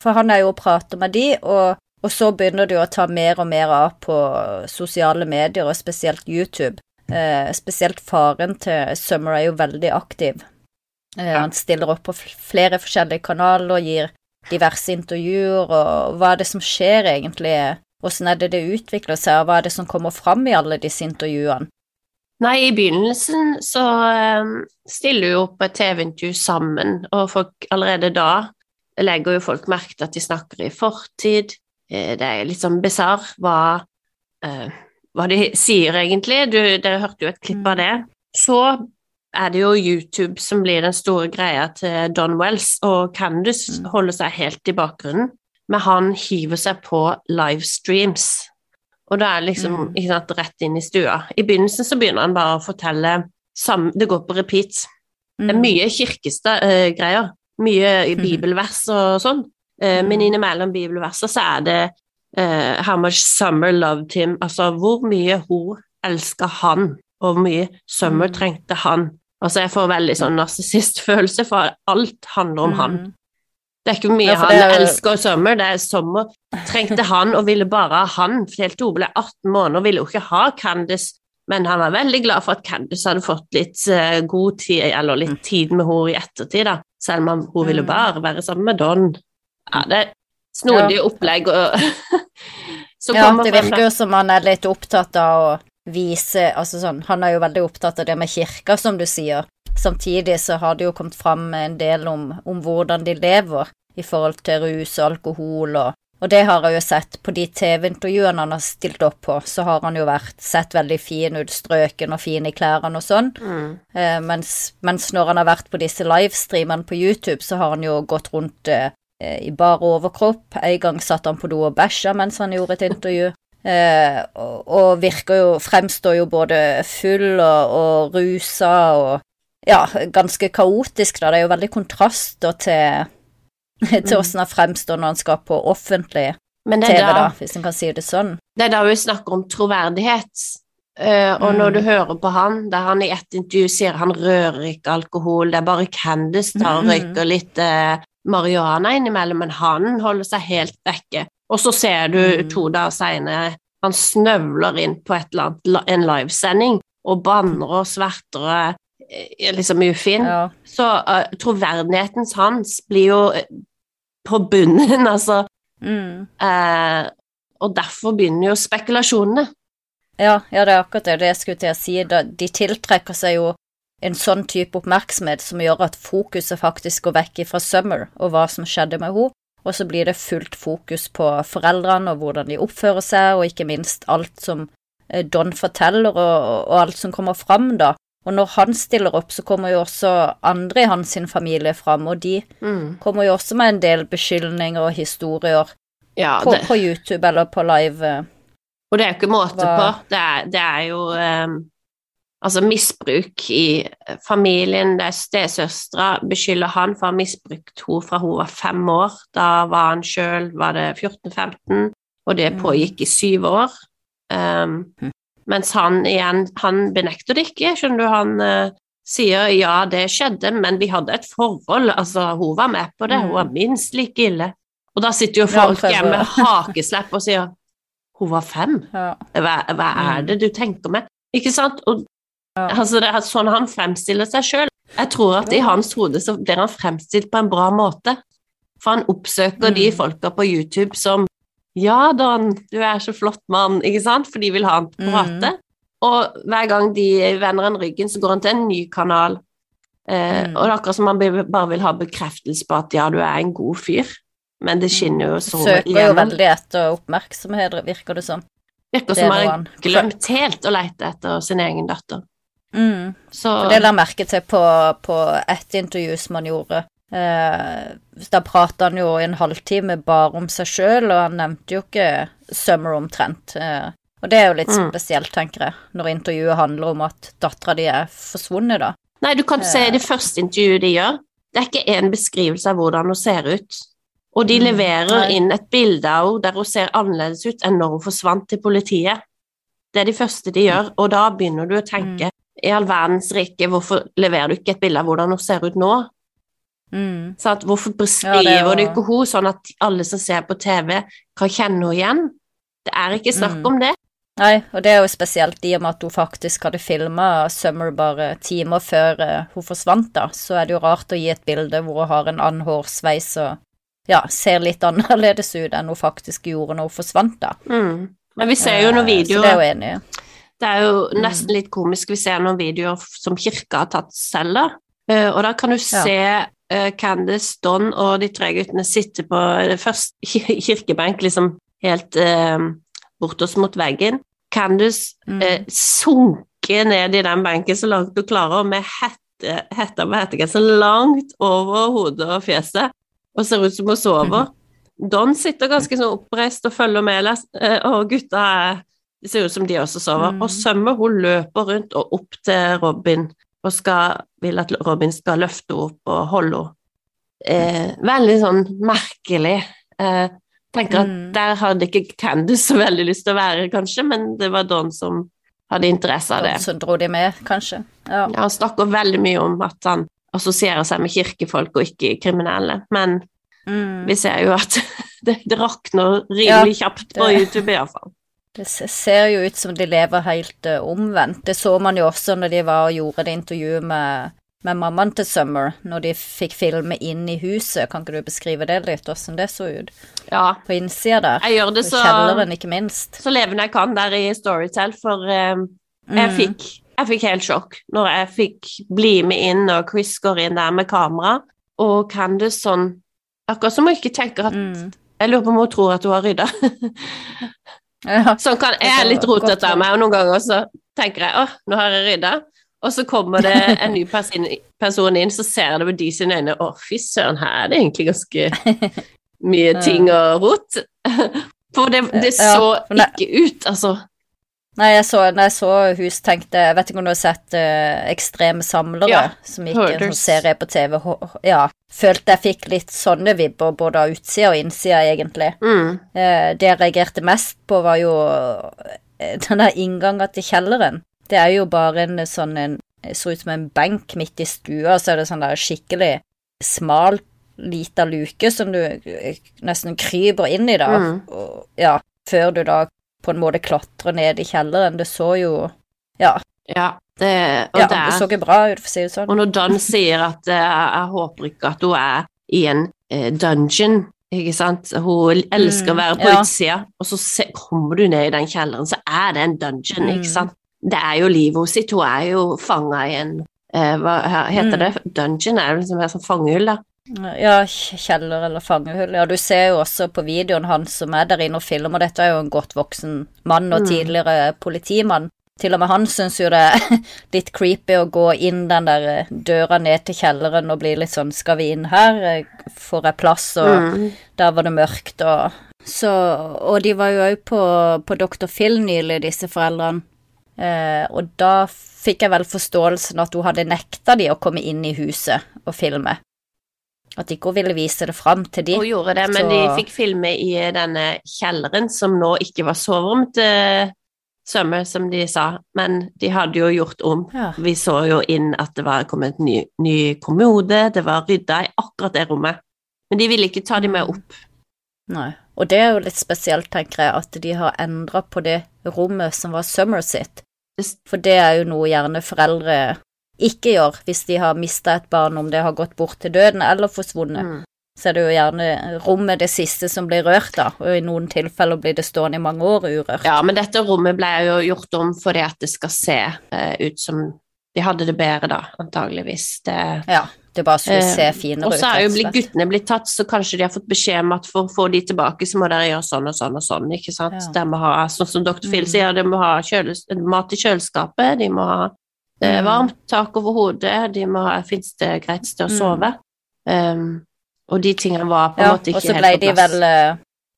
Speaker 2: For han er jo og prater med de, og, og så begynner det jo å ta mer og mer av på sosiale medier, og spesielt YouTube. Eh, spesielt faren til Summer er jo veldig aktiv. Eh, han stiller opp på flere forskjellige kanaler og gir diverse intervjuer, og hva er det som skjer egentlig? Hvordan er det det utvikler seg, og hva er det som kommer fram i alle disse intervjuene?
Speaker 1: Nei, i begynnelsen så um, stiller jo opp et T V-intervju sammen, og folk allerede da legger jo folk merke til at de snakker i fortid. Det er litt sånn bizarr hva, uh, hva de sier egentlig. Du, dere hørte jo et klipp av det. Så er det jo YouTube som blir den store greia til Don Wells, og Candace mm. holder seg helt i bakgrunnen, men han hiver seg på livestreams, og da er det liksom mm. ikke sant, rett inn i stua. I begynnelsen så begynner han bare å fortelle, sam, det går på repeat. Mm. Det er mye kirkegreier, uh, mye bibelvers og sånn, uh, mm. men innimellom bibelverser så er det uh, how much Summer loved him, altså hvor mye hun elsker han, og hvor mye Summer mm. trengte han. Altså jeg får veldig sånn narsissistfølelse, for alt handler om mm. han. Det er ikke mye ja, han er... elsker Summer, det er Summer trengte han og ville bare ha han, for helt hun ble atten måneder og ville jo ikke ha Candace, men han var veldig glad for at Candace hadde fått litt uh, god tid, eller litt tid med henne i ettertid da, selv om hun ville bare være sammen med Don. Ja, det er snodig ja. Opplegg. Og
Speaker 2: ja, det virker jo som han er litt opptatt av å vise, altså sånn, han er jo veldig opptatt av det med kirka, som du sier. Samtidig så har det jo kommet frem en del om, om hvordan de lever i forhold til rus og alkohol, og, og det har jeg jo sett på de T V-intervjuene han har stilt opp på, så har han jo vært sett veldig fin ut, strøken og fin i klærne og sånn, mm. eh, mens, mens når han har vært på disse livestreamene på YouTube, så har han jo gått rundt eh, i bare overkropp. En gang satt han på do og bæsja mens han gjorde et intervju. Eh, og, og virker jo, fremstår jo både full og, og rusa og ja, ganske kaotisk da, det er jo veldig kontraster til, til hvordan han fremstår når han skal på offentlig T V da, da, hvis en kan si det sånn.
Speaker 1: Det er da vi snakker om troverdighet, uh, og mm. når du hører på han, der han i et intervju sier han rører ikke alkohol, det er bare Candace tar og røyker litt uh, marihuana innimellom, men han holder seg helt vekke. Og så ser du mm. to dager senere, han snøvler inn på et eller annet, en livesending, og banner og sverter og er liksom ufin. Ja. Så uh, troverdigheten hans blir jo på bunnen, altså. Mm. Uh, og derfor begynner jo spekulasjonene.
Speaker 2: Ja, ja, det er akkurat det, det jeg skulle til å si. Da, de tiltrekker seg jo en sånn type oppmerksomhet som gjør at fokuset faktisk går vekk fra Summer og hva som skjedde med henne. Og så blir det fullt fokus på foreldrene og hvordan de oppfører seg, og ikke minst alt som Don forteller og, og alt som kommer frem da. Og når han stiller opp, så kommer jo også andre i hans familie frem, og de mm. kommer jo også med en del beskyldninger og historier ja, på, på YouTube eller på live.
Speaker 1: Og det er jo ikke måte hva... på, det er, det er jo um, altså misbruk i familien, det er stesøstre, beskylder han for å ha misbrukt henne fra hun var fem år, da var han selv, var det fjorten femten, og det pågikk i syv år. Um, mm. Mens han igjen, han benekter det ikke, skjønner du, han uh, sier ja, det skjedde, men vi hadde et forhold, altså hun var med på det, hun var minst like ille. Og da sitter jo folk hjemme med hakeslepp og sier, hun var fem, ja. hva, hva er det du tenker med? Ikke sant? Og ja. altså, det er sånn han fremstiller seg selv. Jeg tror at i hans hode så blir han fremstilt på en bra måte, for han oppsøker mm. de folka på YouTube som ja, Don, du er så flott mann, ikke sant? For de vil ha han på prate. Mm. Og hver gang de vender en ryggen, så går han til en ny kanal. Eh, mm. Og det er akkurat som han bare vil ha bekreftelse på at ja, du er en god fyr. Men det skinner jo så
Speaker 2: Søker igjennom. Jo veldig etter oppmerksomhet, virker det som.
Speaker 1: Virker som han har glemt helt å lete etter sin egen datter.
Speaker 2: Mm. Så... For det la merke til på, på et intervju som han gjorde. Eh, da pratet han jo en halvtime bare om seg selv, og han nevnte jo ikke Summer omtrent. Eh, og det er jo litt mm. spesielt, tenker jeg, når intervjuet handler om at datteren de er forsvunnet da.
Speaker 1: Nei, du kan eh. se det første intervjuet de gjør. Det er ikke en beskrivelse av hvordan hun ser ut. Og de mm. leverer Nei. inn et bilde av henne der hun ser annerledes ut enn når hun forsvant til politiet. Det er de første de gjør, og da begynner du å tenke, mm. i all verdens rike, hvorfor leverer du ikke et bilde av hvordan hun ser ut nå?
Speaker 2: Mm.
Speaker 1: Så at hvorfor beskriver
Speaker 2: Ja, det er jo-
Speaker 1: du ikke hun sånn at alle som ser på T V kan kjenne henne igjen? Det er ikke snakk
Speaker 2: Mm.
Speaker 1: om det.
Speaker 2: Nei, og det er jo spesielt i og med at hun faktisk hadde filmet Summer bare timer før uh, hun forsvant da, så er det jo rart å gi et bilde hvor hun har en annen hårsveis og ja, ser litt annerledes ut enn hun faktisk gjorde når hun forsvant da.
Speaker 1: Mm. Men vi ser jo noen
Speaker 2: Uh, så
Speaker 1: videoer,
Speaker 2: det er jo enig.
Speaker 1: det er jo nesten litt komisk, vi ser noen videoer som kirka har tatt selv da, uh, og da kan du se uh, Candace, Don og de tre guttene sitte på det første kirkebenk, liksom helt uh, bortås mot veggen. Candace
Speaker 2: Mm.
Speaker 1: uh, sunker ned i den benken så langt du klarer, og med hette, hetta på hettegenseren langt over hodet og fjeset, og ser ut som hun sover. Don sitter ganske sånn oppreist og følger med, uh, og gutta er, det ser ut som de også sover.
Speaker 2: Mm.
Speaker 1: Og Summer, hun løper rundt og opp til Robin, og skal, vil at Robin skal løfte opp og holde henne. Eh, veldig sånn merkelig. Eh, tenker at
Speaker 2: Mm.
Speaker 1: der hadde ikke Candace så veldig lyst til å være, kanskje, men det var Don som hadde interesse av det.
Speaker 2: Så dro de med, kanskje. Ja.
Speaker 1: Ja, han snakker veldig mye om at han assosierer seg med kirkefolk og ikke kriminelle, men
Speaker 2: Mm.
Speaker 1: vi ser jo at det, det rakner rimelig kjapt på
Speaker 2: det-
Speaker 1: YouTube i hvert fall.
Speaker 2: Det se- ser jo ut som de lever helt uh, omvendt. Det så man jo også når de var og gjorde det intervjuet med, med mammaen til Summer, når de fikk filme inn i huset. Kan ikke du beskrive det litt, hvordan det så ut?
Speaker 1: Ja,
Speaker 2: På innsida der.
Speaker 1: jeg gjør det
Speaker 2: Og
Speaker 1: så,
Speaker 2: kjelleren, ikke minst.
Speaker 1: så levende jeg kan der i Storytel, for eh, jeg,
Speaker 2: Mm.
Speaker 1: fikk, jeg fikk helt sjokk når jeg fikk bli med inn, og Chris går inn der med kamera, og Candace sånn, akkurat som hun ikke tenker at,
Speaker 2: Mm.
Speaker 1: jeg lurer på om hun tror at hun har rydda.
Speaker 2: Ja.
Speaker 1: Sånn kan, jeg er litt
Speaker 2: Det var godt
Speaker 1: rotete av meg, og noen ganger så tenker jeg, åh, nå har jeg rydda, og så kommer det en ny person, person inn, så ser jeg det på de sine øyne, åh, fy søren, her er det egentlig ganske mye ting og rot. For det, det
Speaker 2: Ja,
Speaker 1: så
Speaker 2: for det-
Speaker 1: ikke ut, altså.
Speaker 2: Nei, jeg så, når jeg så hus, tenkte jeg vet ikke om du har sett uh, Ekstreme samlere,
Speaker 1: Ja,
Speaker 2: som gikk en sånn
Speaker 1: Hoarders.
Speaker 2: serie på T V. Ho- Ja, følte jeg fikk litt sånne vibber, både av utsida og innsida, egentlig.
Speaker 1: Mm.
Speaker 2: Eh, det jeg reagerte mest på var jo eh, den der inngangen til kjelleren. Det er jo bare en sånn en, det så ut som en benk midt i stua, så er det sånn der skikkelig smal, lita luke som du eh, nesten kryper inn i da.
Speaker 1: Mm.
Speaker 2: Og, ja, før du da på en måte klatrer ned i kjelleren. Det så jo, ja,
Speaker 1: Ja, det, og
Speaker 2: ja
Speaker 1: der,
Speaker 2: det så ikke bra ut, for å si det sånn.
Speaker 1: og når Don sier at eh, jeg håper ikke at hun er i en eh, dungeon, ikke sant, hun elsker å
Speaker 2: Mm,
Speaker 1: være på
Speaker 2: ja.
Speaker 1: utsida, og så se, kommer du ned i den kjelleren, så er det en dungeon,
Speaker 2: Mm.
Speaker 1: ikke sant. Det er jo livet hos sitt, hun er jo fanget i en, eh, hva heter
Speaker 2: Mm.
Speaker 1: det, dungeon er det liksom en sånn fangehull da.
Speaker 2: Ja, kjeller eller fangehull. Ja, du ser jo også på videoen han som er der inne og filmer. Dette er jo en godt voksen mann og
Speaker 1: Mm.
Speaker 2: tidligere politimann. Til og med han synes jo det er litt creepy å gå inn den der døra ned til kjelleren og bli litt sånn, skal vi inn her? Får jeg plass? Og
Speaker 1: Mm.
Speaker 2: der var det mørkt og så, og de var jo også på, på doktor Phil nylig, disse foreldrene. Eh, og da fikk jeg vel forståelsen at hun hadde nekta de å komme inn i huset og filme. At ikke hun ville vise det fram til de.
Speaker 1: Hun gjorde det, men
Speaker 2: Så-
Speaker 1: de fikk filme i denne kjelleren, som nå ikke var soverom til Summer, som de sa, men de hadde jo gjort om.
Speaker 2: Ja.
Speaker 1: Vi så jo inn at det var kommet en ny, ny kommode, det var rydda i akkurat det rommet, men de ville ikke ta de med opp.
Speaker 2: Nei. Og det er jo litt spesielt, tenker jeg, at de har endret på det rommet som var Summer sitt.
Speaker 1: Det-
Speaker 2: For det er jo noe gjerne foreldre ikke gjør hvis de har mistet et barn, om det har gått bort til døden eller forsvunnet.
Speaker 1: Mm.
Speaker 2: Så er det jo gjerne rommet det siste som blir rørt da, og i noen tilfeller blir det stående i mange år urørt.
Speaker 1: Ja, men dette rommet ble jo gjort om fordi at det skal se eh, ut som de hadde det bedre da, antageligvis. Det,
Speaker 2: Ja, det bare skulle se
Speaker 1: eh,
Speaker 2: finere
Speaker 1: og
Speaker 2: ut.
Speaker 1: så er jo
Speaker 2: rett og
Speaker 1: blitt,
Speaker 2: slett.
Speaker 1: guttene blitt tatt, så kanskje de har fått beskjed om at for å få de tilbake, så må dere gjøre sånn og sånn og sånn, ikke sant?
Speaker 2: Ja.
Speaker 1: De må ha, sånn som doktor Phil
Speaker 2: Mm.
Speaker 1: sier, de må ha kjøles, mat i kjøleskapet, de må ha eh,
Speaker 2: Mm.
Speaker 1: varmt tak over hodet, de må ha, finnes det greit sted å
Speaker 2: Mm.
Speaker 1: sove. Um, og de tingene var på en
Speaker 2: Ja,
Speaker 1: måte
Speaker 2: og
Speaker 1: ikke
Speaker 2: så
Speaker 1: helt
Speaker 2: ble
Speaker 1: på
Speaker 2: de
Speaker 1: plass.
Speaker 2: vel, eh,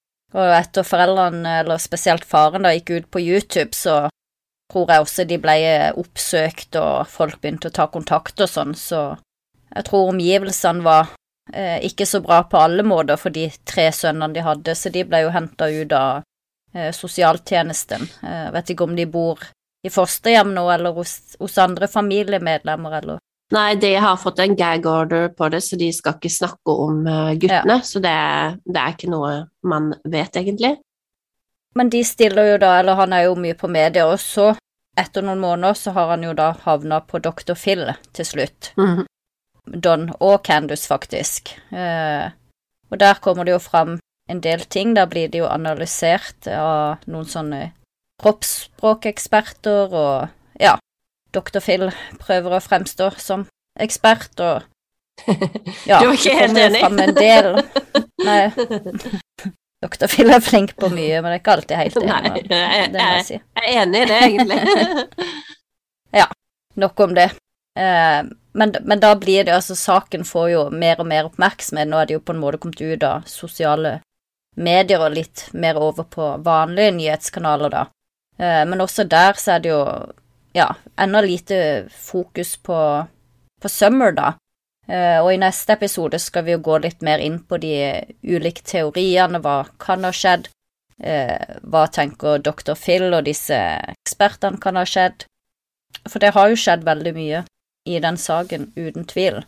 Speaker 2: og etter foreldrene, eller spesielt faren da, gikk ut på YouTube, så tror jeg også de ble oppsøkt, og folk begynte å ta kontakt og sånn, så jeg tror omgivelsene var eh, ikke så bra på alle måter for de tre sønnene de hadde, så de ble jo hentet ut av eh, sosialtjenesten. Jeg vet ikke om de bor i fosterhjem nå, eller hos, hos andre familiemedlemmer, eller
Speaker 1: Nei, de har fått en gag order på det, så de skal ikke snakke om uh, guttene, ja. Så det er, det er ikke noe man vet egentlig.
Speaker 2: Men de stiller jo da, eller han er jo mye på media, og så etter noen måneder så har han jo da havnet på doktor Phil til slutt. Mm-hmm. Don og Candace faktisk. Uh, og der kommer det jo fram en del ting, der blir det jo analysert av noen sånne kroppsspråkeksperter, og ja, doktor Phil prøver å fremstå som ekspert, og ja,
Speaker 1: du er ikke helt enig?
Speaker 2: Frem en del. Nei, doktor Phil er flink på mye, men det er ikke alltid helt enig.
Speaker 1: Nei, jeg,
Speaker 2: det må jeg si.
Speaker 1: Jeg er enig i det, egentlig.
Speaker 2: Ja, nok om det. Eh, men, men da blir det, altså saken får jo mer og mer oppmerksomhet, nå er det jo på en måte kommet ut av sosiale medier og litt mer over på vanlige nyhetskanaler da. Eh, men også der så er det jo ja, enda lite fokus på, på Summer da. Uh, og i neste episode skal vi jo gå litt mer inn på de ulike teoriene, hva kan ha skjedd, uh, hva tenker doktor Phil og disse ekspertene kan ha skjedd. For det har jo skjedd veldig mye i den saken, uten tvil.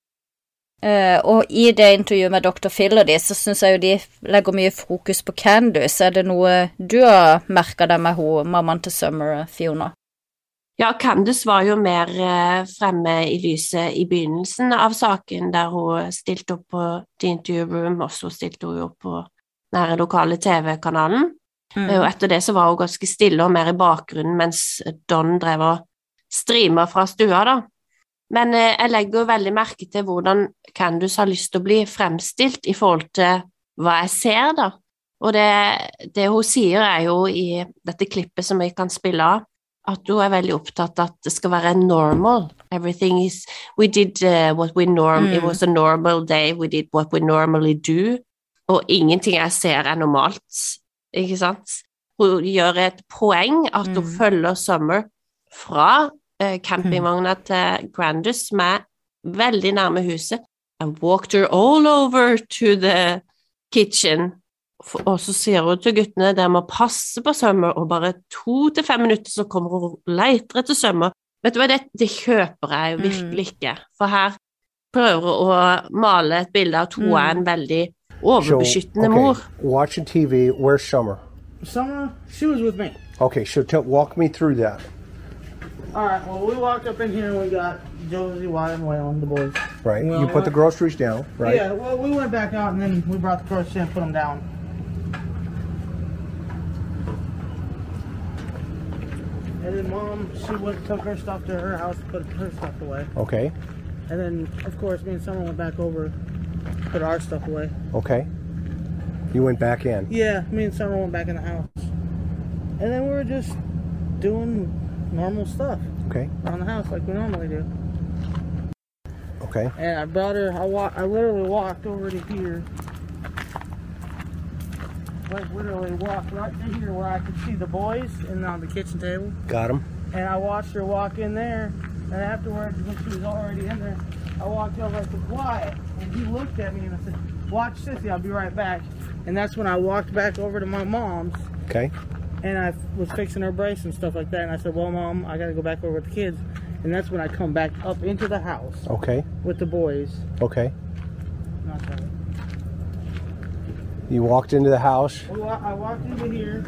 Speaker 2: Uh, og i det intervjuet med doktor Phil og de, så synes jeg jo de legger mye fokus på Candace. Er det noe du har merket deg med hun, mammaen til Summer, Fiona?
Speaker 1: Ja, Candace var jo mer eh, fremme i lyset i begynnelsen av saken, der hun stilte opp på The Interview Room, og så stilte hun opp på den lokale T V-kanalen. Mm. Og etter det så var hun ganske stille og mer i bakgrunnen, mens Don drev og streamet fra stua da. Men eh, jeg legger veldig merke til hvordan Candace har lyst til å bli fremstilt i forhold til hva jeg ser da. Og det, det hun sier er jo i dette klippet som vi kan spille av, at du er veldig opptatt at det skal være normal. Everything is, we did uh, what we norm, mm. It was a normal day, we did what we normally do, og ingenting jeg ser er normalt, ikke sant? Hun gjør et poeng at hun mm. følger Summer fra uh, campingvogna mm. til Grandus, som er veldig nærme huset. I walked her all over to the kitchen, og så sier hun til guttene, der må passe på Summer, og bare to til fem minutter så kommer hun og leter etter Summer. Vet du hva, det, det kjøper jeg jo virkelig ikke, for her prøver hun å male et bilde av to av en veldig overbeskyttende
Speaker 5: so, okay.
Speaker 1: mor.
Speaker 5: Watching T V, where's Summer?
Speaker 6: Summer, she was with me.
Speaker 5: Okay, so t- walk me through that.
Speaker 6: All right, well, we walked up in here and we got Josie, Wyatt, and Waylon, the boys.
Speaker 5: Right,
Speaker 6: well,
Speaker 5: you put the groceries down, right?
Speaker 6: Yeah, well, we went back out and then we brought the groceries in and put them down. And then Mom, she went and took her stuff to her house, put her stuff away.
Speaker 5: Okay.
Speaker 6: And then, of course, me and Summer went back over, put our stuff away.
Speaker 5: Okay. You went back in?
Speaker 6: Yeah, me and Summer went back in the house. And then we were just doing normal stuff.
Speaker 5: Okay.
Speaker 6: Around the house like we normally do.
Speaker 5: Okay.
Speaker 6: And I brought her, I, wa- I literally walked over to here. Like literally walked right to here where I could see the boys and on the kitchen table.
Speaker 5: Got them.
Speaker 6: And I watched her walk in there, and afterwards, when she was already in there, I walked over to Wyatt, and he looked at me and I said, "Watch Sissy, I'll be right back." And that's when I walked back over to my mom's.
Speaker 5: Okay.
Speaker 6: And I was fixing her brace and stuff like that, and I said, "Well, Mom, I gotta go back over with the kids." And that's when I come back up into the house.
Speaker 5: Okay.
Speaker 6: With the boys.
Speaker 5: Okay.
Speaker 6: Not that.
Speaker 5: You walked into the house.
Speaker 6: I walked into here.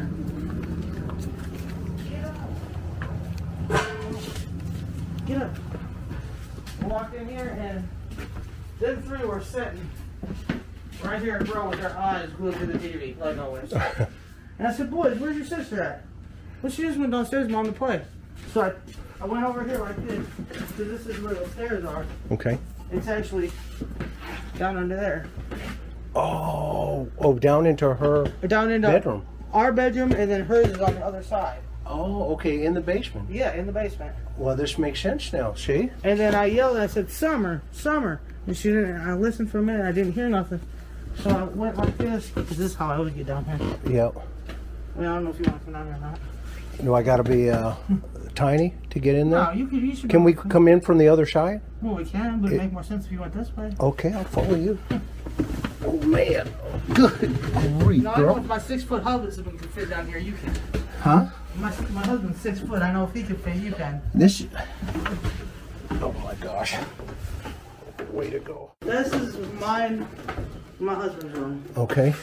Speaker 6: Get up. I walked in here and them three were sitting right here in front with their eyes glued to the T V, like always. And I said, "Boys, where's your sister at?" "Well, she just went downstairs, Mom, to play." So I, I went over here like this, because this is where the stairs are.
Speaker 5: Okay.
Speaker 6: It's actually down under there.
Speaker 5: Oh, oh, down into her
Speaker 6: down into
Speaker 5: bedroom.
Speaker 6: Our bedroom, and then hers is on the other side.
Speaker 5: Oh, okay, in the basement.
Speaker 6: Yeah, in the basement.
Speaker 5: Well, this makes sense now, see?
Speaker 6: And then I yelled and I said, "Summer, Summer." And she didn't, I listened for a minute, I didn't hear nothing. So I went like this, because this is how I always get down here.
Speaker 5: Yep.
Speaker 6: I mean, I don't know if you want to come down here or not.
Speaker 5: Do I got to be uh, tiny to get in there?
Speaker 6: No, you can. You should
Speaker 5: can we
Speaker 6: come,
Speaker 5: come in from the other side?
Speaker 6: Well, we can, but
Speaker 5: it
Speaker 6: it'd make more sense if you went this way.
Speaker 5: Okay, I'll follow you. Oh, man. Good grief,
Speaker 6: no, I know if my six-foot husband can fit down here, you can.
Speaker 5: Huh?
Speaker 6: My, my husband's six foot. I know if he can fit, you can.
Speaker 5: This... Oh my gosh. Way to go.
Speaker 6: This is mine, my husband's room.
Speaker 5: Okay.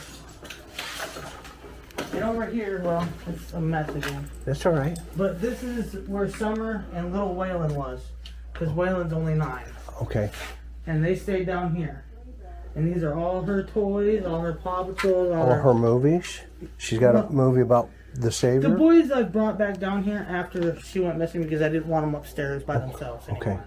Speaker 6: And over here, well, it's a mess again.
Speaker 5: That's all right.
Speaker 6: But this is where Summer and little Waylon was. Because Waylon's only nine.
Speaker 5: Okay.
Speaker 6: And they stayed down here. And these are all her toys, all her Paw Patrols, all,
Speaker 5: All
Speaker 6: her...
Speaker 5: her movies. She's got a movie about the Savior.
Speaker 6: The boys I brought back down here after she went missing because I didn't want them upstairs by themselves anymore.
Speaker 5: Okay.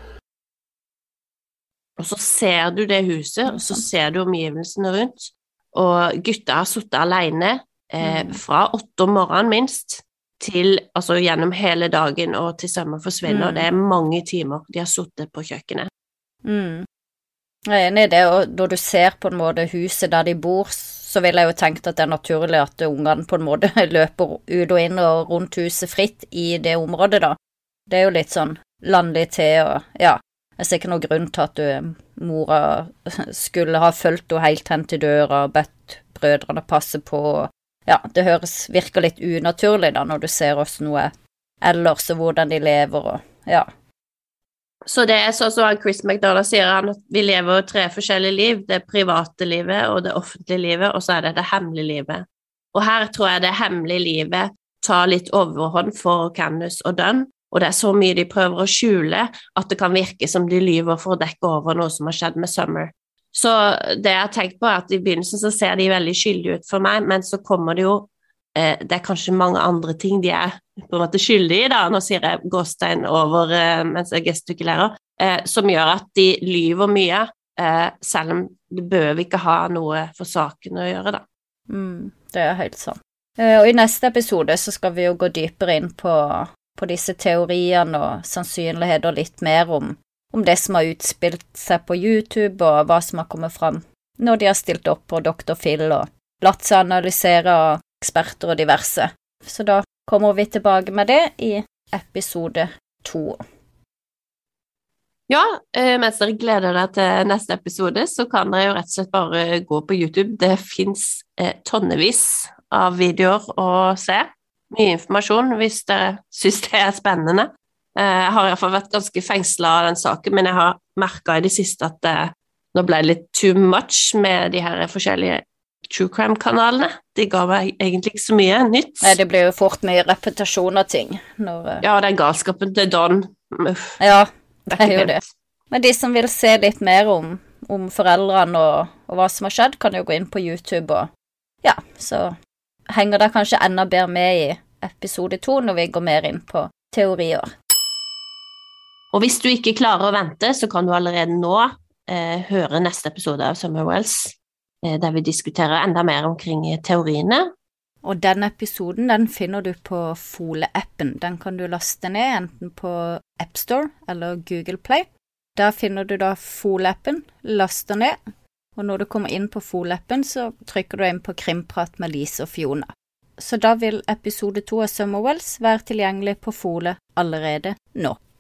Speaker 1: Og så ser du det huset, og så ser du omgivelsene rundt. Og gutta har suttet alene eh, fra åtte om morgenen minst, til, altså gjennom hele dagen og til Summer forsvinner.
Speaker 2: Mm.
Speaker 1: Det er mange timer de har suttet på kjøkkenet.
Speaker 2: Mm. Jeg er enig i det, og når du ser på en måte huset der de bor, så vil jeg jo tenke at det er naturlig at ungene på en måte løper ut og inn og rundt huset fritt i det området da. Det er jo litt sånn landlig til, og ja, jeg ser ikke noen grunn til at du, mora skulle ha følt henne helt hen til døra og bedt brødrene passe på. Ja, det høres, virker litt unaturlig da, når du ser også noe ellers og hvordan de lever, og ja.
Speaker 1: Så det er sånn som Chris McDonald sier, han, at vi lever tre forskjellige liv, det private livet og det offentlige livet, og så er det det hemmelige livet. Og her tror jeg det hemmelige livet tar litt overhånd for Candace og Dunn, og det er så mye de prøver å skjule at det kan virke som de lyver for å dekke over noe som har skjedd med Summer. Så det jeg har tenkt på er at i begynnelsen så ser de veldig skyldige ut for meg, men så kommer det jo, eh, det er kanskje mange andre ting de er på en måte skyldige i da, nå sier jeg gåstein over eh, mens jeg gestikulerer, eh, som gjør at de lyver mye, eh, selv om det bør vi ikke ha noe for saken å gjøre da.
Speaker 2: Mm, det er helt sant. Eh, og i neste episode så skal vi jo gå dypere inn på på disse teoriene og sannsynligheter litt mer om, om det som har utspilt seg på YouTube og hva som har kommet frem når de har stilt opp på doktor Phil og latt seg analysere av eksperter og diverse. Så da kommer vi tilbake med det i episode to.
Speaker 1: Ja, mens dere gleder dere til neste episode, så kan dere jo rett og slett bare gå på YouTube. Det finnes eh, tonnevis av videoer å se. Mye informasjon hvis dere synes det er spennende. Jeg har i hvert fall vært ganske fengslet av den saken, men jeg har merket i det siste at det, nå ble det litt too much med de her forskjellige true crime-kanalene. De ga meg egentlig ikke så mye nytt.
Speaker 2: Nei, det blir jo fort mye repetasjon av ting. Når,
Speaker 1: ja, det er galskapen til Don. Uff.
Speaker 2: Ja, det er jo det. Men de som vil se litt mer om, om foreldrene og, og hva som har skjedd, kan jo gå inn på YouTube og ja, så henger det kanskje enda bedre med i episode to når vi går mer inn på teorier.
Speaker 1: Og hvis du ikke klarer å vente, så kan du allerede nå eh, høre neste episode av Summer Wells, eh, der vi diskuterer enda mer omkring teoriene.
Speaker 2: Og den episoden, den finner du på Fole-appen. Den kan du laste ned enten på App Store eller Google Play. Der finner du da Fole-appen, laster ned. Og når du kommer inn på Fole-appen, så trykker du inn på Krimprat med Lise og Fiona. Så da vil episode to av Summer Wells være tilgjengelig på Fole allerede nå.